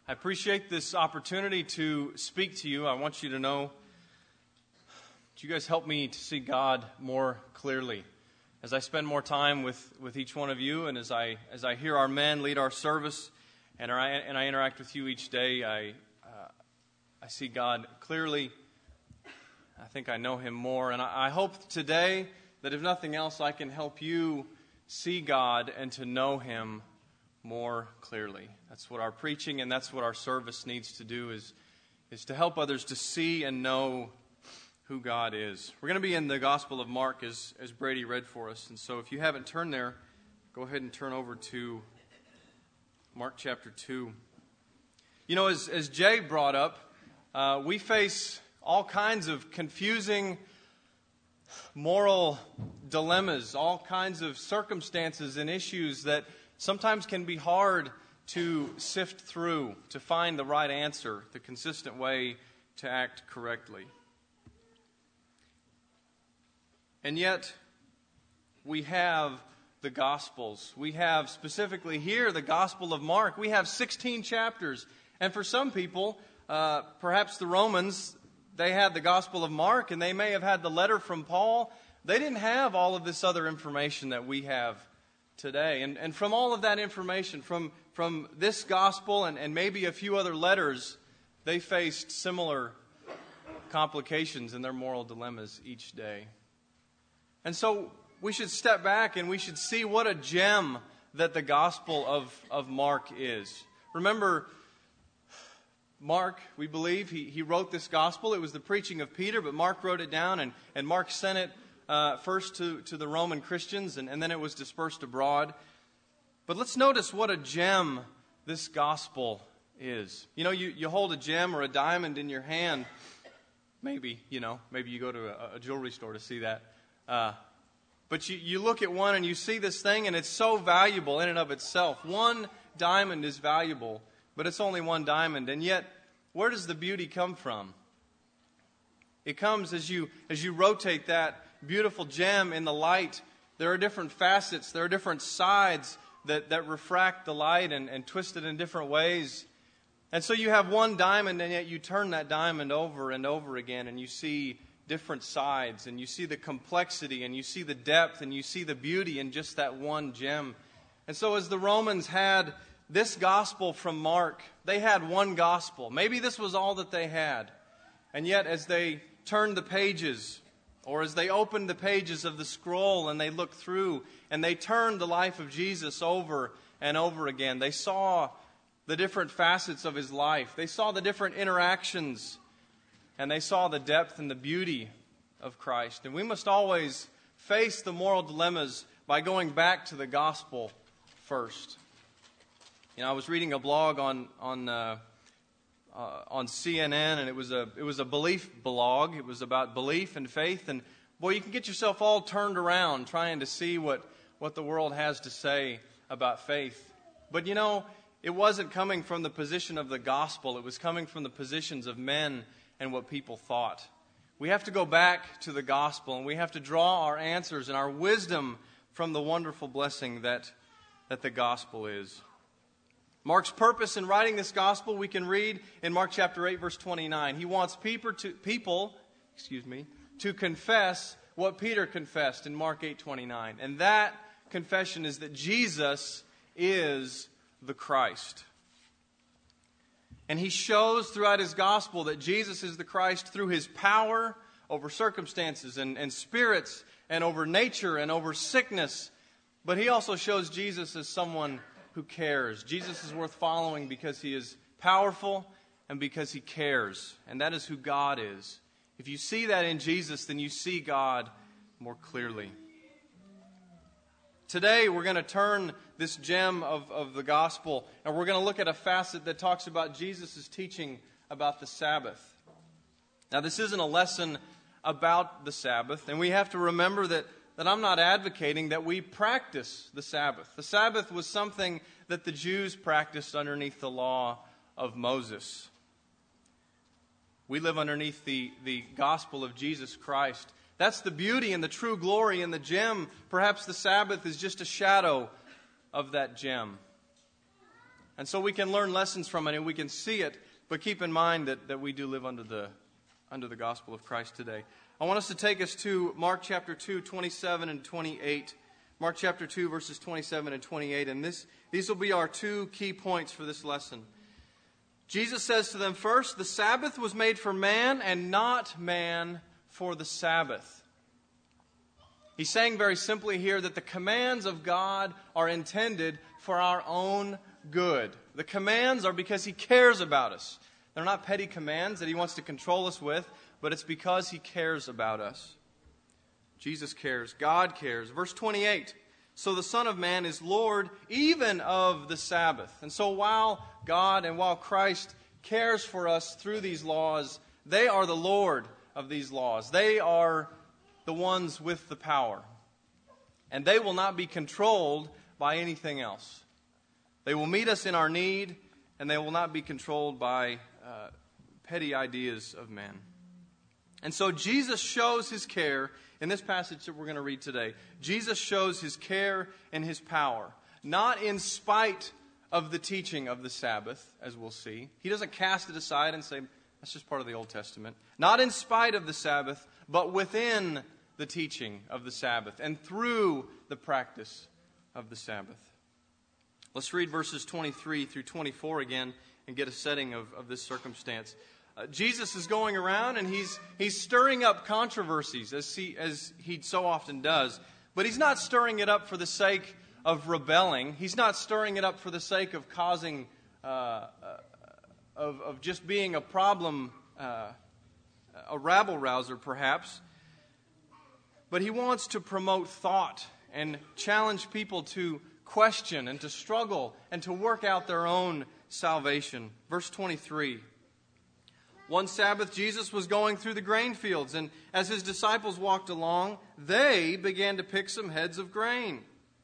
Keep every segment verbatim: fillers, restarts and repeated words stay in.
I appreciate this opportunity to speak to you. I want you to know that you guys help me to see God more clearly. As I spend more time with, with each one of you, and as I as I hear our men lead our service, and I and I interact with you each day, I uh, I see God clearly. I think I know Him more, and I, I hope today that if nothing else, I can help you see God and to know Him more clearly. That's what our preaching and that's what our service needs to do, is, is to help others to see and know who God is. We're going to be in the Gospel of Mark as, as Brady read for us. And so if you haven't turned there, go ahead and turn over to Mark chapter two. You know, as, as Jay brought up, uh, we face all kinds of confusing moral dilemmas, all kinds of circumstances and issues that sometimes can be hard to sift through, to find the right answer, the consistent way to act correctly. And yet, we have the Gospels. We have specifically here the Gospel of Mark. We have sixteen chapters. And for some people, uh, perhaps the Romans, they had the Gospel of Mark, and they may have had the letter from Paul. They didn't have all of this other information that we have today. And, and from all of that information, from, from this gospel and, and maybe a few other letters, they faced similar complications in their moral dilemmas each day. And so we should step back and we should see what a gem that the Gospel of, of Mark is. Remember, Mark, we believe, he, he wrote this gospel. It was the preaching of Peter, but Mark wrote it down, and, and Mark sent it Uh, first to, to the Roman Christians, and, and then it was dispersed abroad. But let's notice what a gem this gospel is. You know, you, you hold a gem or a diamond in your hand. Maybe, you know, maybe you go to a, a jewelry store to see that. Uh, but you, you look at one and you see this thing, and it's so valuable in and of itself. One diamond is valuable, but it's only one diamond. And yet, where does the beauty come from? It comes as you as you rotate that beautiful gem in the light. There are different facets, there are different sides that, that refract the light and, and twist it in different ways. And so you have one diamond, and yet you turn that diamond over and over again, and you see different sides, and you see the complexity, and you see the depth, and you see the beauty in just that one gem. And so as the Romans had this gospel from Mark, they had one gospel. Maybe this was all that they had. And yet as they turned the pages, or as they opened the pages of the scroll and they looked through and they turned the life of Jesus over and over again, they saw the different facets of His life. They saw the different interactions, and they saw the depth and the beauty of Christ. And we must always face the moral dilemmas by going back to the gospel first. You know, I was reading a blog on on uh, Uh, on C N N, and it was a it was a belief blog. It was about belief and faith, and boy, you can get yourself all turned around trying to see what, what the world has to say about faith. But you know, it wasn't coming from the position of the gospel. It was coming from the positions of men and what people thought. We have to go back to the gospel, and we have to draw our answers and our wisdom from the wonderful blessing that that the gospel is. Mark's purpose in writing this gospel, we can read in Mark chapter eight, verse twenty-nine. He wants people to, people, excuse me, to confess what Peter confessed in Mark eight twenty-nine. And that confession is that Jesus is the Christ. And he shows throughout his gospel that Jesus is the Christ through His power over circumstances and, and spirits and over nature and over sickness. But he also shows Jesus as someone who cares. Jesus is worth following because He is powerful and because He cares. And that is who God is. If you see that in Jesus, then you see God more clearly. Today, we're going to turn this gem of, of the gospel, and we're going to look at a facet that talks about Jesus' teaching about the Sabbath. Now, this isn't a lesson about the Sabbath, and we have to remember that that I'm not advocating that we practice the Sabbath. The Sabbath was something that the Jews practiced underneath the law of Moses. We live underneath the, the gospel of Jesus Christ. That's the beauty and the true glory and the gem. Perhaps the Sabbath is just a shadow of that gem. And so we can learn lessons from it and we can see it, but keep in mind that, that we do live under the, under the gospel of Christ today. I want us to take us to Mark chapter two, twenty-seven and twenty-eight. Mark chapter two, verses twenty-seven and twenty-eight. And this, these will be our two key points for this lesson. Jesus says to them, first, the Sabbath was made for man and not man for the Sabbath. He's saying very simply here that the commands of God are intended for our own good. The commands are because He cares about us. They're not petty commands that He wants to control us with, but it's because He cares about us. Jesus cares. God cares. Verse twenty-eight. So the Son of Man is Lord even of the Sabbath. And so while God and while Christ cares for us through these laws, they are the Lord of these laws. They are the ones with the power. And they will not be controlled by anything else. They will meet us in our need, and they will not be controlled by uh, petty ideas of men. And so Jesus shows His care in this passage that we're going to read today. Jesus shows His care and His power, not in spite of the teaching of the Sabbath, as we'll see. He doesn't cast it aside and say, that's just part of the Old Testament. Not in spite of the Sabbath, but within the teaching of the Sabbath and through the practice of the Sabbath. Let's read verses twenty-three through twenty-four again and get a setting of, of this circumstance. Uh, Jesus is going around and he's he's stirring up controversies as he, as he so often does. But He's not stirring it up for the sake of rebelling. He's not stirring it up for the sake of causing, uh, uh, of, of just being a problem, uh, a rabble-rouser perhaps. But He wants to promote thought and challenge people to question and to struggle and to work out their own salvation. Verse twenty-three. One Sabbath, Jesus was going through the grain fields, and as His disciples walked along, they began to pick some heads of grain.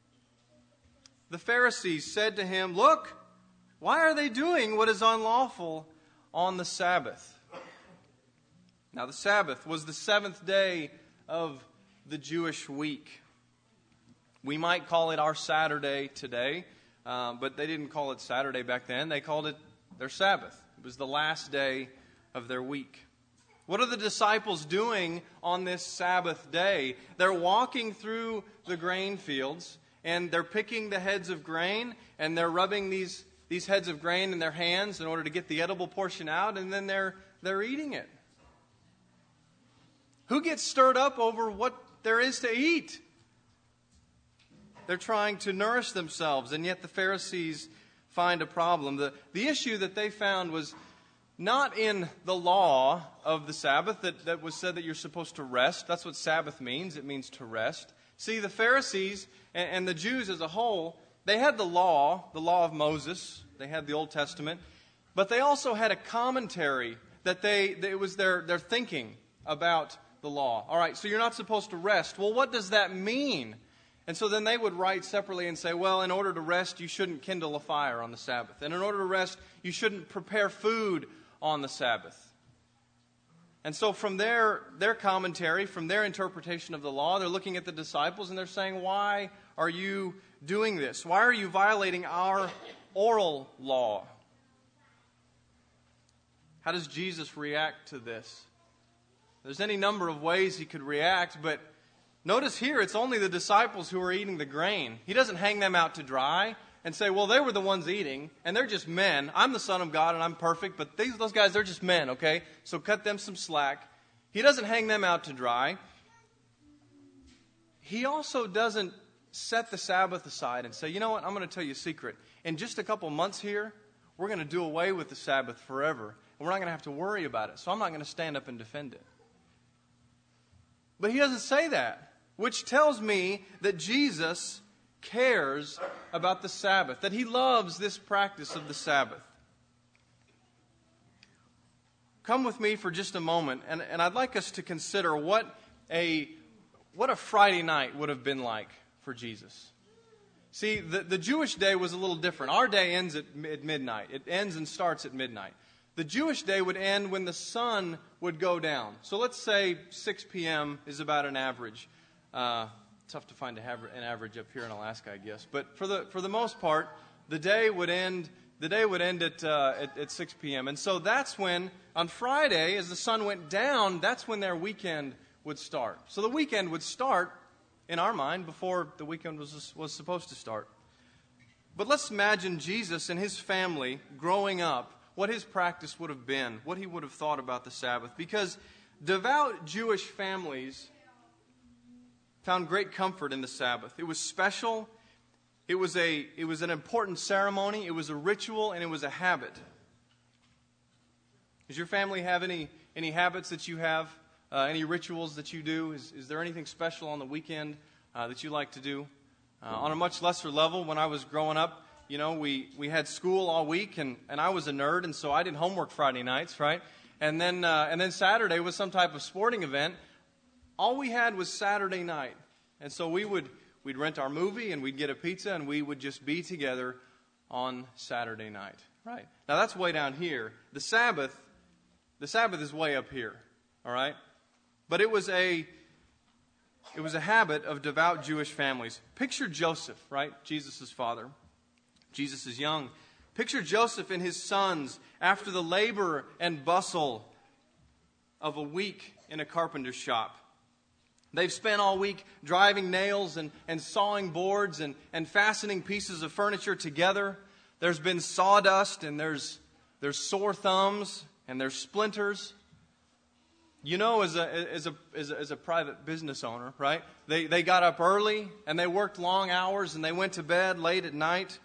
The Pharisees said to Him, "Look, why are they doing what is unlawful on the Sabbath?" Now the Sabbath was the seventh day of the Jewish week. We might call it our Saturday today, uh, but they didn't call it Saturday back then. They called it their Sabbath. It was the last day of their week. What are the disciples doing on this Sabbath day? They're walking through the grain fields, and they're picking the heads of grain, and they're rubbing these, these heads of grain in their hands in order to get the edible portion out, and then they're, they're eating it. Who gets stirred up over what there is to eat? They're trying to nourish themselves, and yet the Pharisees find a problem. The, the issue that they found was not in the law of the Sabbath that, that was said that you're supposed to rest. That's what Sabbath means. It means to rest. See, the Pharisees and, and the Jews as a whole, they had the law, the law of Moses. They had the Old Testament. But they also had a commentary that they, that it was their, their thinking about the law. All right, so you're not supposed to rest. Well, what does that mean? And so then they would write separately and say, well, in order to rest, you shouldn't kindle a fire on the Sabbath. And in order to rest, you shouldn't prepare food on the Sabbath. And so from their, their commentary, from their interpretation of the law, they're looking at the disciples and they're saying, why are you doing this? Why are you violating our oral law? How does Jesus react to this? There's any number of ways He could react, but notice here, it's only the disciples who are eating the grain. He doesn't hang them out to dry and say, well, they were the ones eating, and they're just men. I'm the Son of God, and I'm perfect, but these, those guys, they're just men, okay? So cut them some slack. He doesn't hang them out to dry. He also doesn't set the Sabbath aside and say, you know what, I'm going to tell you a secret. In just a couple months here, we're going to do away with the Sabbath forever, and we're not going to have to worry about it, so I'm not going to stand up and defend it. But He doesn't say that, which tells me that Jesus cares about the Sabbath, that He loves this practice of the Sabbath. Come with me for just a moment, and, and I'd like us to consider what a, what a Friday night would have been like for Jesus. See, the, the Jewish day was a little different. Our day ends at, at midnight. It ends and starts at midnight. The Jewish day would end when the sun would go down. So let's say six p.m. is about an average. Uh, tough to find an average up here in Alaska, I guess. But for the for the most part, the day would end The day would end at, uh, at, at six p.m. And so that's when, on Friday, as the sun went down, that's when their weekend would start. So the weekend would start, in our mind, before the weekend was, was supposed to start. But let's imagine Jesus and his family growing up, what his practice would have been, what he would have thought about the Sabbath. Because devout Jewish families found great comfort in the Sabbath. It was special. It was a it was an important ceremony. It was a ritual, and it was a habit. Does your family have any any habits that you have? Uh, any rituals that you do? Is is there anything special on the weekend uh, that you like to do? Uh, on a much lesser level, when I was growing up, you know, we, we had school all week, and, and I was a nerd, and so I did homework Friday nights, right? And then uh, and then Saturday was some type of sporting event. All we had was Saturday night, and so we would we'd rent our movie, and we'd get a pizza, and we would just be together on Saturday night, right? Now that's way down here. The Sabbath, the Sabbath is way up here, all right? But it was a it was a habit of devout Jewish families. Picture Joseph, right? Jesus' father. Jesus is young. Picture Joseph and his sons after the labor and bustle of a week in a carpenter's shop. They've spent all week driving nails and, and sawing boards and, and fastening pieces of furniture together. There's been sawdust, and there's there's sore thumbs, and there's splinters. You know, as a as a as a, as a private business owner, right? They they got up early and they worked long hours and they went to bed late at night.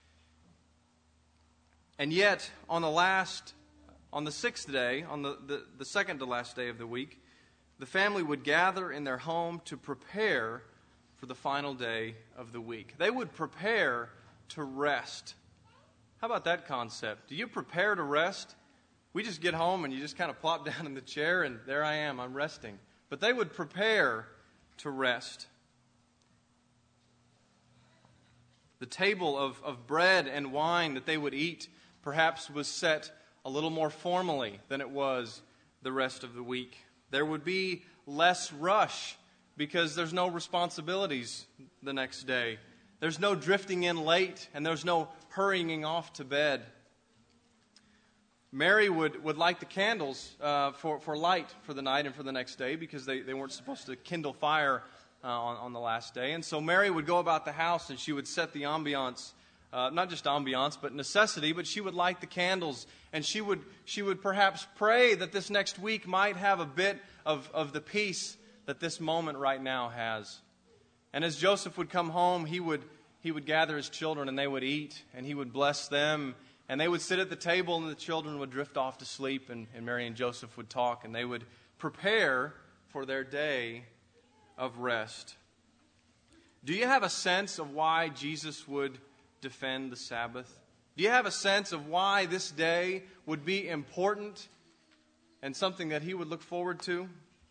And yet, on the last, on the sixth day, on the, the, the second to last day of the week, the family would gather in their home to prepare for the final day of the week. They would prepare to rest. How about that concept? Do you prepare to rest? We just get home and you just kind of plop down in the chair and there I am, I'm resting. But they would prepare to rest. The table of, of bread and wine that they would eat perhaps was set a little more formally than it was the rest of the week. There would be less rush because there's no responsibilities the next day. There's no drifting in late, and there's no hurrying off to bed. Mary would, would light the candles uh, for, for light for the night and for the next day because they, they weren't supposed to kindle fire uh, on, on the last day. And so Mary would go about the house and she would set the ambiance. Uh, not just ambiance, but necessity, but she would light the candles, and she would she would perhaps pray that this next week might have a bit of, of the peace that this moment right now has. And as Joseph would come home, he would he would gather his children, and they would eat, and he would bless them, and they would sit at the table, and the children would drift off to sleep, and, and Mary and Joseph would talk, and they would prepare for their day of rest. Do you have a sense of why Jesus would defend the Sabbath? Do you have a sense of why this day would be important and something that he would look forward to?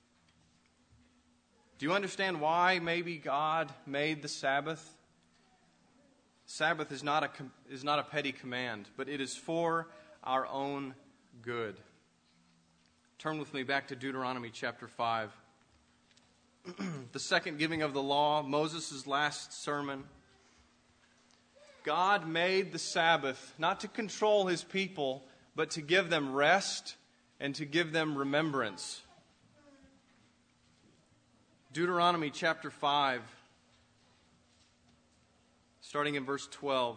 Do you understand why maybe God made the Sabbath? Sabbath is not a is not a petty command, but it is for our own good. Turn with me back to Deuteronomy chapter five. The second giving of the law, Moses' last sermon. God made the Sabbath not to control his people, but to give them rest and to give them remembrance. Deuteronomy chapter five, starting in verse twelve.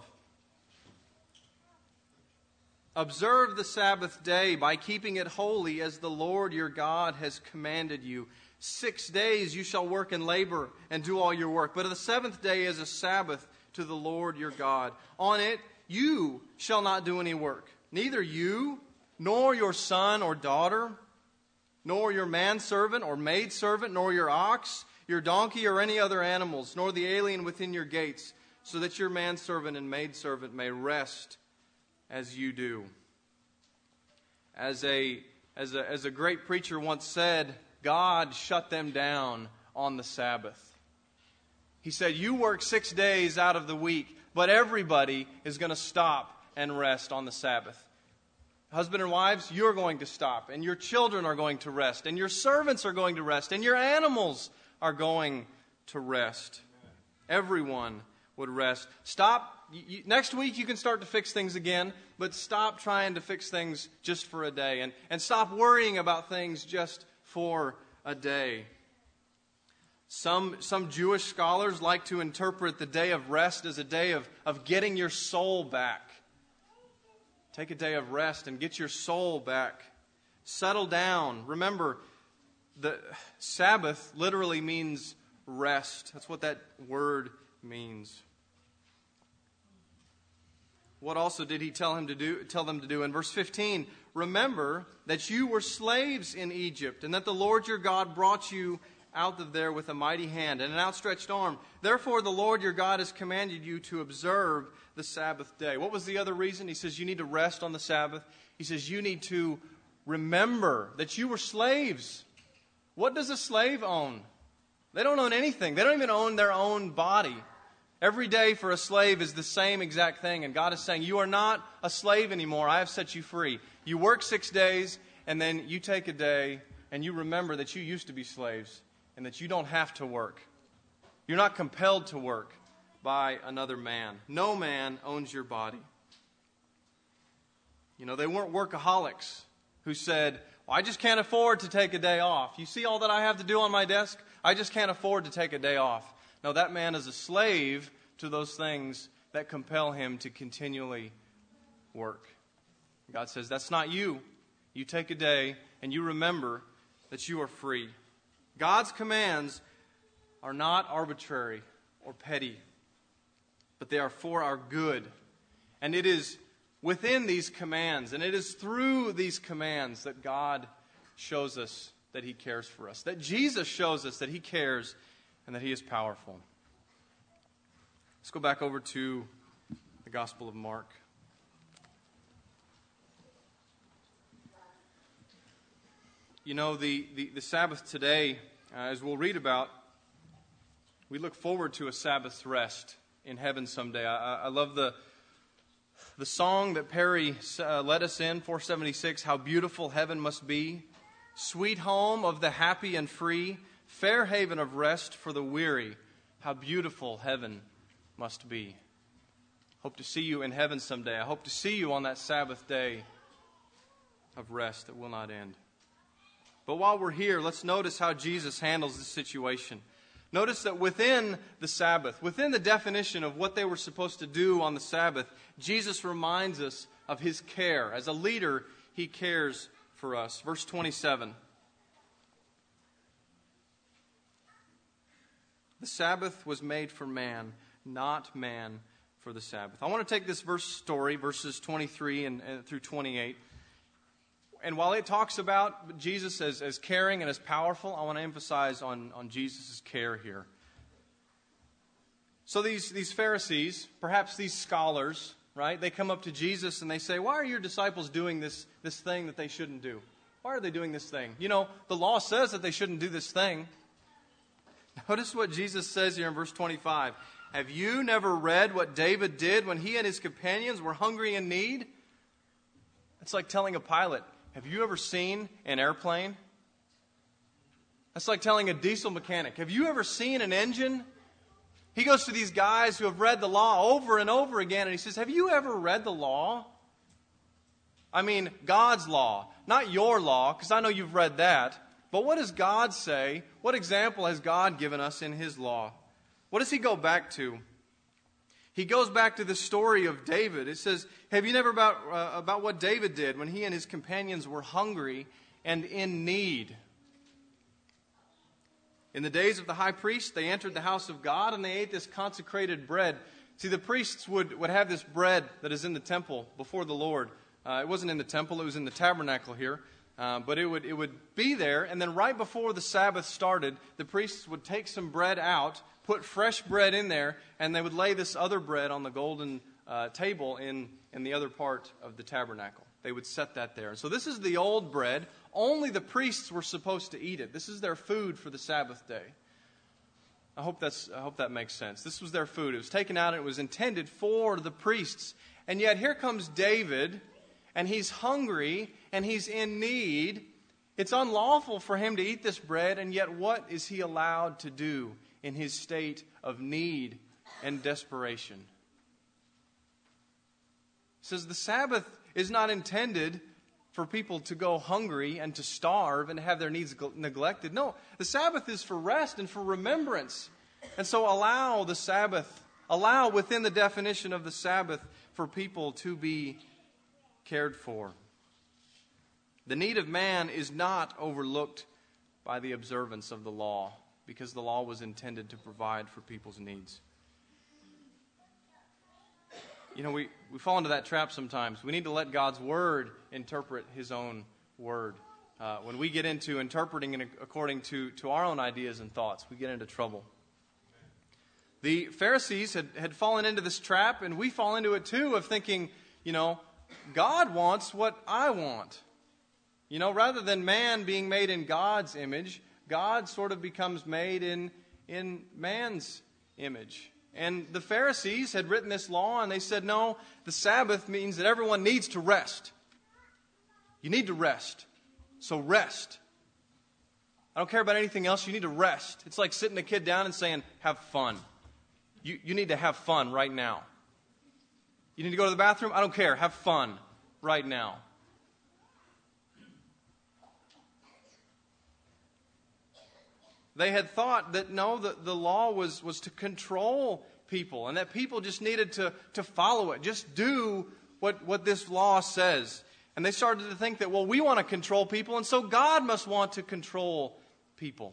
Observe the Sabbath day by keeping it holy as the Lord your God has commanded you. Six days you shall work and labor and do all your work, but the seventh day is a Sabbath to the Lord your God. On it you shall not do any work, neither you, nor your son or daughter, nor your manservant or maidservant, nor your ox, your donkey, or any other animals, nor the alien within your gates, so that your manservant and maidservant may rest as you do. As a, as a, as a great preacher once said, God shut them down on the Sabbath. He said, you work six days out of the week, but everybody is going to stop and rest on the Sabbath. Husband and wives, you're going to stop, and your children are going to rest, and your servants are going to rest, and your animals are going to rest. Everyone would rest. Stop. You, you, next week you can start to fix things again, but stop trying to fix things just for a day. And, and stop worrying about things just for a day. Some, some Jewish scholars like to interpret the day of rest as a day of, of getting your soul back. Take a day of rest and get your soul back. Settle down. Remember, the Sabbath literally means rest. That's what that word means. What also did he tell him to do? Tell them to do in verse fifteen? Remember that you were slaves in Egypt, and that the Lord your God brought you out of there with a mighty hand and an outstretched arm. Therefore, the Lord your God has commanded you to observe the Sabbath day. What was the other reason? He says you need to rest on the Sabbath. He says you need to remember that you were slaves. What does a slave own? They don't own anything. They don't even own their own body. Every day for a slave is the same exact thing. And God is saying, you are not a slave anymore. I have set you free. You work six days, and then you take a day, and you remember that you used to be slaves, and that you don't have to work. You're not compelled to work by another man. No man owns your body. You know, they weren't workaholics who said, well, I just can't afford to take a day off. You see all that I have to do on my desk? I just can't afford to take a day off. No, that man is a slave to those things that compel him to continually work. God says, that's not you. You take a day and you remember that you are free. God's commands are not arbitrary or petty, but they are for our good. And it is within these commands, and it is through these commands that God shows us that He cares for us, that Jesus shows us that He cares and that He is powerful. Let's go back over to the Gospel of Mark. You know, the, the, the Sabbath today, uh, as we'll read about, we look forward to a Sabbath rest in heaven someday. I, I love the, the song that Perry uh, led us in, four seventy-six, How Beautiful Heaven Must Be, sweet home of the happy and free, fair haven of rest for the weary, how beautiful heaven must be. Hope to see you in heaven someday. I hope to see you on that Sabbath day of rest that will not end. But while we're here, let's notice how Jesus handles this situation. Notice that within the Sabbath, within the definition of what they were supposed to do on the Sabbath, Jesus reminds us of His care. As a leader, He cares for us. Verse twenty-seven. The Sabbath was made for man, not man for the Sabbath. I want to take this verse story, verses twenty-three and, and through twenty-eight. And while it talks about Jesus as, as caring and as powerful, I want to emphasize on, on Jesus' care here. So these, these Pharisees, perhaps these scholars, right, they come up to Jesus and they say, why are your disciples doing this, this thing that they shouldn't do? Why are they doing this thing? You know, the law says that they shouldn't do this thing. Notice what Jesus says here in verse twenty-five. Have you never read what David did when he and his companions were hungry and in need? It's like telling a pilot, have you ever seen an airplane? That's like telling a diesel mechanic, have you ever seen an engine? He goes to these guys who have read the law over and over again, and he says, have you ever read the law? I mean, God's law, not your law, because I know you've read that. But what does God say? What example has God given us in His law? What does He go back to? He goes back to the story of David. It says, have you never about, uh, about what David did when he and his companions were hungry and in need? In the days of the high priest, they entered the house of God and they ate this consecrated bread. See, the priests would, would have this bread that is in the temple before the Lord. Uh, it wasn't in the temple, it was in the tabernacle here. Uh, but it would, it would be there, and then right before the Sabbath started, the priests would take some bread out, put fresh bread in there, and they would lay this other bread on the golden uh, table in, in the other part of the tabernacle. They would set that there. And so this is the old bread. Only the priests were supposed to eat it. This is their food for the Sabbath day. I hope that's I hope that makes sense. This was their food. It was taken out and it was intended for the priests. And yet here comes David, and he's hungry and he's in need. It's unlawful for him to eat this bread, and yet what is he allowed to do in his state of need and desperation. It says the Sabbath is not intended for people to go hungry and to starve and have their needs neglected. No, the Sabbath is for rest and for remembrance. And so allow the Sabbath, allow within the definition of the Sabbath for people to be cared for. The need of man is not overlooked by the observance of the law, because the law was intended to provide for people's needs. You know, we, we fall into that trap sometimes. We need to let God's Word interpret His own Word. Uh, when we get into interpreting it according to, to our own ideas and thoughts, we get into trouble. The Pharisees had, had fallen into this trap, and we fall into it too, of thinking, you know, God wants what I want. You know, rather than man being made in God's image, God sort of becomes made in, in man's image. And the Pharisees had written this law, and they said, no, the Sabbath means that everyone needs to rest. You need to rest. So rest. I don't care about anything else. You need to rest. It's like sitting a kid down and saying, have fun. You, you need to have fun right now. You need to go to the bathroom? I don't care. Have fun right now. They had thought that, no, the, the law was, was to control people, and that people just needed to, to follow it. Just do what, what this law says. And they started to think that, well, we want to control people, and so God must want to control people.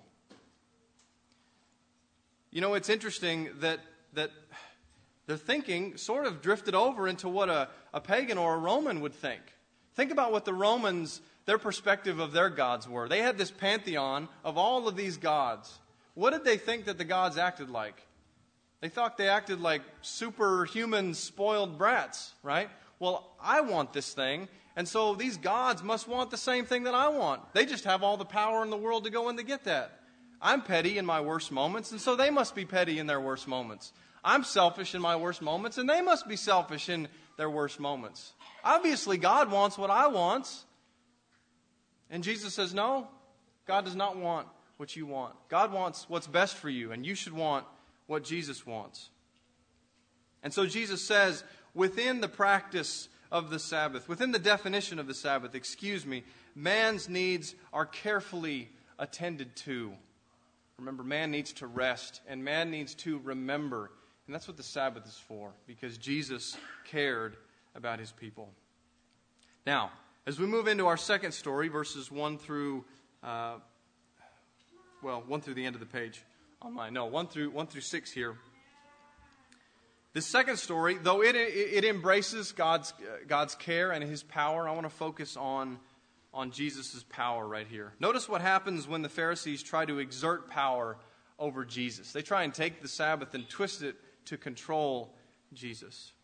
You know, it's interesting that, that their thinking sort of drifted over into what a, a pagan or a Roman would think. Think about what the Romans, their perspective of their gods were. They had this pantheon of all of these gods. What did they think that the gods acted like? They thought they acted like superhuman spoiled brats, right? Well, I want this thing, and so these gods must want the same thing that I want. They just have all the power in the world to go in to get that. I'm petty in my worst moments, and so they must be petty in their worst moments. I'm selfish in my worst moments, and they must be selfish in their worst moments. Obviously, God wants what I want. And Jesus says, no, God does not want what you want. God wants what's best for you, and you should want what Jesus wants. And so Jesus says, within the practice of the Sabbath, within the definition of the Sabbath, excuse me, man's needs are carefully attended to. Remember, man needs to rest, and man needs to remember. And that's what the Sabbath is for, because Jesus cared about his people. Now, as we move into our second story, verses one through, uh, well, one through the end of the page on mine. No, one through one through six here. This second story, though it it, it embraces God's uh, God's care and His power, I want to focus on on Jesus' power right here. Notice what happens when the Pharisees try to exert power over Jesus. They try and take the Sabbath and twist it to control Jesus.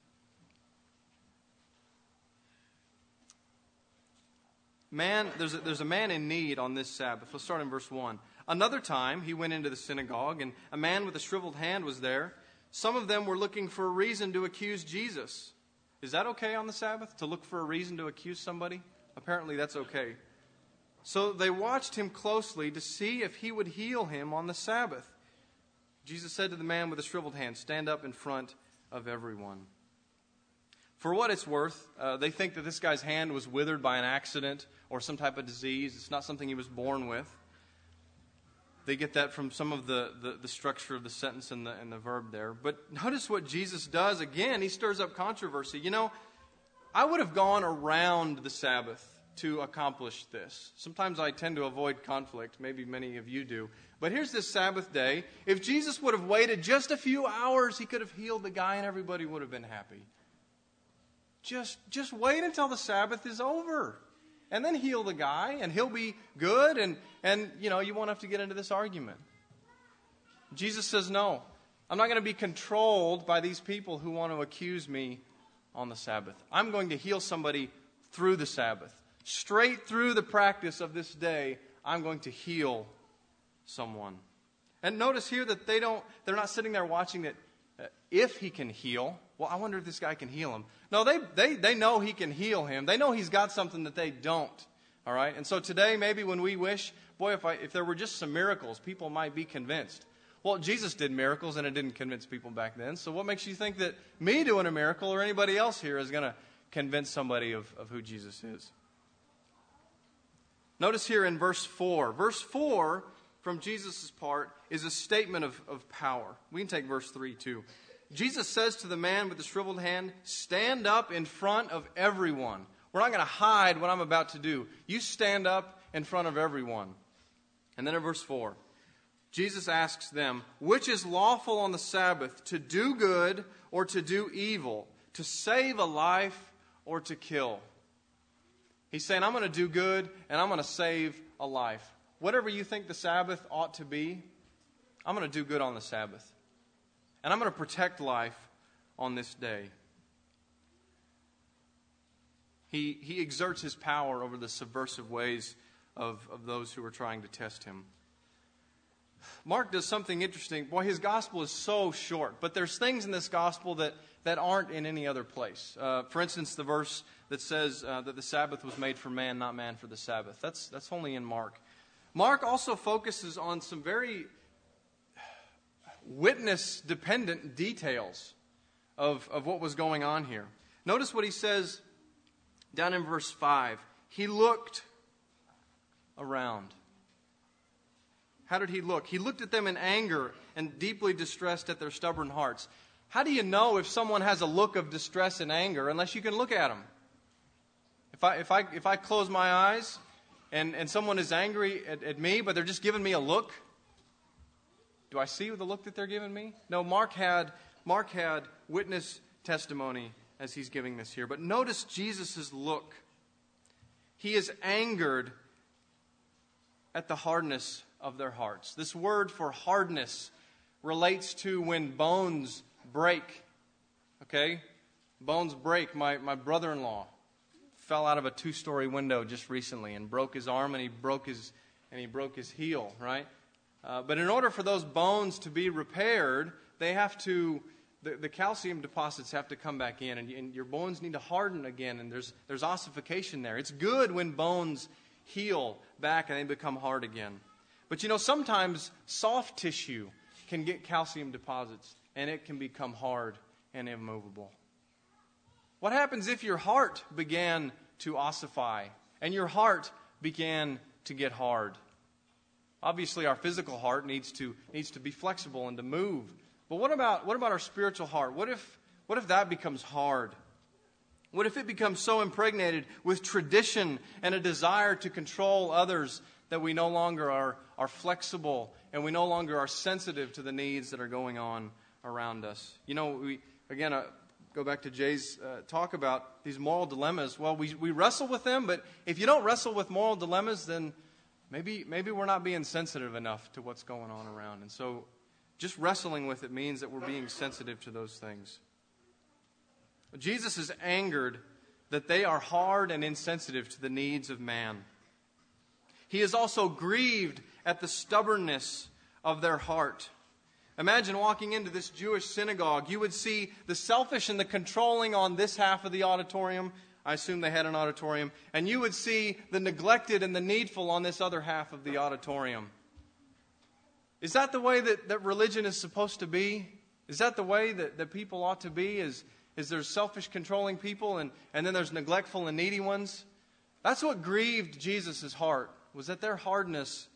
Man, there's a, there's a man in need on this Sabbath. Let's start in verse one. Another time he went into the synagogue, and a man with a shriveled hand was there. Some of them were looking for a reason to accuse Jesus. Is that okay on the Sabbath, to look for a reason to accuse somebody? Apparently that's okay. So they watched him closely to see if he would heal him on the Sabbath. Jesus said to the man with the shriveled hand, stand up in front of everyone. For what it's worth, uh, they think that this guy's hand was withered by an accident or some type of disease. It's not something he was born with. They get that from some of the, the, the structure of the sentence and the, and the verb there. But notice what Jesus does. Again, he stirs up controversy. You know, I would have gone around the Sabbath to accomplish this. Sometimes I tend to avoid conflict. Maybe many of you do. But here's this Sabbath day. If Jesus would have waited just a few hours, he could have healed the guy and everybody would have been happy. Just, just wait until the Sabbath is over. And then heal the guy, and he'll be good, and, and you know, you won't have to get into this argument. Jesus says, no, I'm not going to be controlled by these people who want to accuse me on the Sabbath. I'm going to heal somebody through the Sabbath. Straight through the practice of this day, I'm going to heal someone. And notice here that they don't, they're not sitting there watching that uh, if he can heal. Well, I wonder if this guy can heal him. No, they, they, they know he can heal him. They know he's got something that they don't. All right? And so today, maybe when we wish, boy, if, I, if there were just some miracles, people might be convinced. Well, Jesus did miracles and it didn't convince people back then. So what makes you think that me doing a miracle or anybody else here is going to convince somebody of, of who Jesus is? Notice here in verse four. Verse four, from Jesus' part, is a statement of, of power. We can take verse three too. Jesus says to the man with the shriveled hand, stand up in front of everyone. We're not going to hide what I'm about to do. You stand up in front of everyone. And then in verse four, Jesus asks them, which is lawful on the Sabbath, to do good or to do evil, to save a life or to kill? He's saying, I'm going to do good and I'm going to save a life. Whatever you think the Sabbath ought to be, I'm going to do good on the Sabbath. And I'm going to protect life on this day. He, he exerts his power over the subversive ways of, of those who are trying to test him. Mark does something interesting. Boy, his gospel is so short, but there's things in this gospel that, that aren't in any other place. Uh, for instance, the verse that says uh, that the Sabbath was made for man, not man for the Sabbath. That's, that's only in Mark. Mark also focuses on some very witness-dependent details of, of what was going on here. Notice what he says down in verse five. He looked around. How did he look? He looked at them in anger and deeply distressed at their stubborn hearts. How do you know if someone has a look of distress and anger unless you can look at them? If I, if I, if I close my eyes and, and someone is angry at, at me, but they're just giving me a look, do I see the look that they're giving me? No, Mark had, Mark had witness testimony as he's giving this here. But notice Jesus' look. He is angered at the hardness of their hearts. This word for hardness relates to when bones break. Okay? Bones break. My, my brother-in-law fell out of a two-story window just recently and broke his arm and he broke his and he broke his heel, right? Uh, but in order for those bones to be repaired, they have to the, the calcium deposits have to come back in, and, and your bones need to harden again, and there's there's ossification there. It's good when bones heal back and they become hard again. But you know, sometimes soft tissue can get calcium deposits and it can become hard and immovable. What happens if your heart began to ossify and your heart began to get hard? Obviously, our physical heart needs to needs to be flexible and to move. But what about what about our spiritual heart? What if what if that becomes hard? What if it becomes so impregnated with tradition and a desire to control others that we no longer are, are flexible and we no longer are sensitive to the needs that are going on around us? You know, we again, uh, go back to Jay's uh, talk about these moral dilemmas. Well, we, we wrestle with them, but if you don't wrestle with moral dilemmas, then maybe, maybe we're not being sensitive enough to what's going on around. And so just wrestling with it means that we're being sensitive to those things. Jesus is angered that they are hard and insensitive to the needs of man. He is also grieved at the stubbornness of their heart. Imagine walking into this Jewish synagogue. You would see the selfish and the controlling on this half of the auditorium. I assume they had an auditorium. And you would see the neglected and the needful on this other half of the auditorium. Is that the way that, that religion is supposed to be? Is that the way that, that people ought to be? Is, is there selfish, controlling people and, and then there's neglectful and needy ones? That's what grieved Jesus' heart, was that their hardness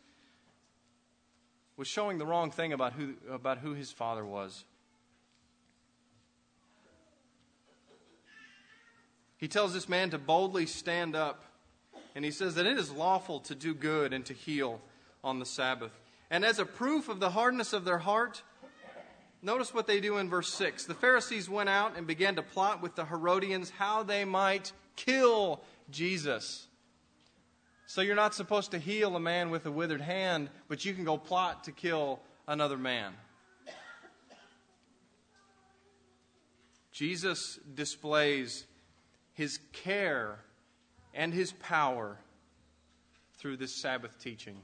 was showing the wrong thing about who, about who his Father was. He tells this man to boldly stand up, and he says that it is lawful to do good and to heal on the Sabbath. And as a proof of the hardness of their heart, notice what they do in verse six. The Pharisees went out and began to plot with the Herodians how they might kill Jesus. So you're not supposed to heal a man with a withered hand, but you can go plot to kill another man. Jesus displays his care and his power through this Sabbath teaching.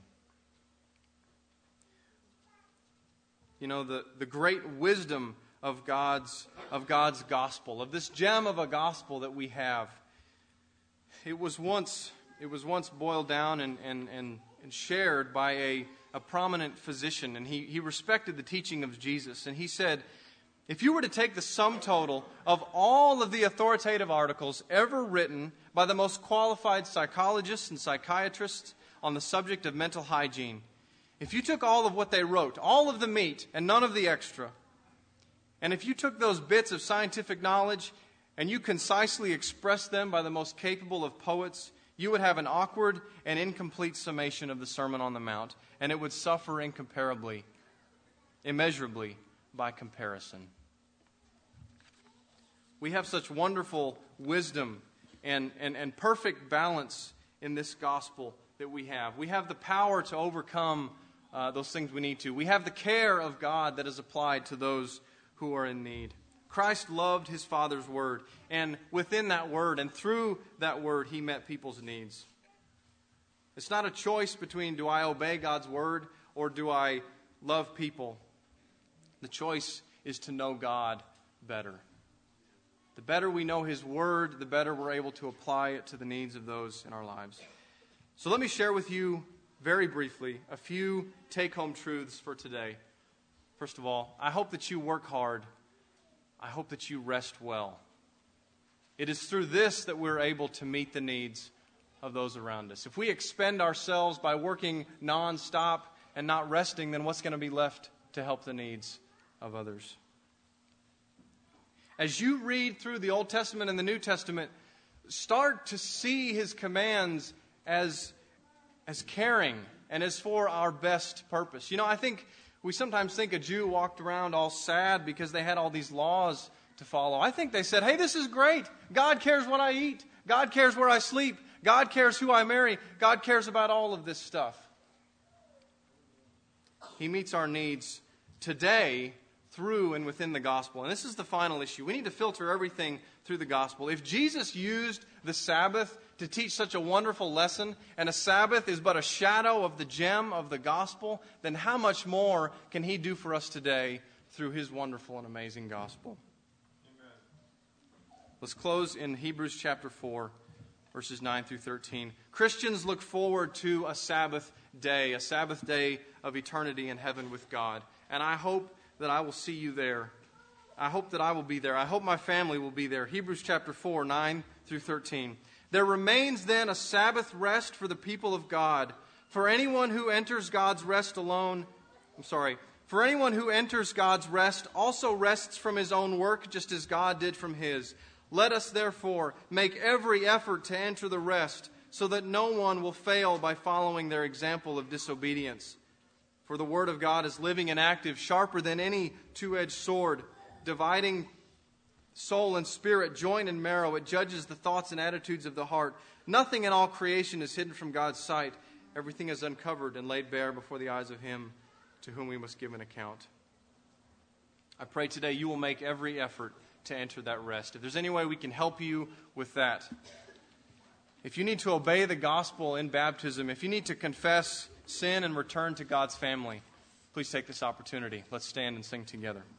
You know, the, the great wisdom of God's, of God's gospel, of this gem of a gospel that we have. It was once it was once boiled down and, and, and, and shared by a, a prominent physician, and he, he respected the teaching of Jesus. And he said, if you were to take the sum total of all of the authoritative articles ever written by the most qualified psychologists and psychiatrists on the subject of mental hygiene, if you took all of what they wrote, all of the meat and none of the extra, and if you took those bits of scientific knowledge and you concisely expressed them by the most capable of poets, you would have an awkward and incomplete summation of the Sermon on the Mount, and it would suffer incomparably, immeasurably by comparison. We have such wonderful wisdom and, and, and perfect balance in this gospel that we have. We have the power to overcome uh, those things we need to. We have the care of God that is applied to those who are in need. Christ loved His Father's Word, and within that Word and through that Word, He met people's needs. It's not a choice between do I obey God's Word or do I love people. The choice is to know God better. The better we know His Word, the better we're able to apply it to the needs of those in our lives. So let me share with you very briefly a few take-home truths for today. First of all, I hope that you work hard. I hope that you rest well. It is through this that we're able to meet the needs of those around us. If we expend ourselves by working nonstop and not resting, then what's going to be left to help the needs of others? As you read through the Old Testament and the New Testament, start to see His commands as, as caring and as for our best purpose. You know, I think we sometimes think a Jew walked around all sad because they had all these laws to follow. I think they said, hey, this is great. God cares what I eat. God cares where I sleep. God cares who I marry. God cares about all of this stuff. He meets our needs today through and within the gospel. And this is the final issue. We need to filter everything through the gospel. If Jesus used the Sabbath to teach such a wonderful lesson, and a Sabbath is but a shadow of the gem of the gospel, then how much more can He do for us today through His wonderful and amazing gospel? Amen. Let's close in Hebrews chapter four, verses nine through thirteen. Christians look forward to a Sabbath day, a Sabbath day of eternity in heaven with God. And I hope that I will see you there. I hope that I will be there. I hope my family will be there. Hebrews chapter four, nine through thirteen. There remains then a Sabbath rest for the people of God. For anyone who enters God's rest alone, I'm sorry, for anyone who enters God's rest also rests from his own work, just as God did from His. Let us therefore make every effort to enter the rest, so that no one will fail by following their example of disobedience. For the Word of God is living and active, sharper than any two-edged sword, dividing soul and spirit, joint and marrow. It judges the thoughts and attitudes of the heart. Nothing in all creation is hidden from God's sight. Everything is uncovered and laid bare before the eyes of Him to whom we must give an account. I pray today you will make every effort to enter that rest. If there's any way we can help you with that, if you need to obey the gospel in baptism, if you need to confess sin and return to God's family, please take this opportunity. Let's stand and sing together.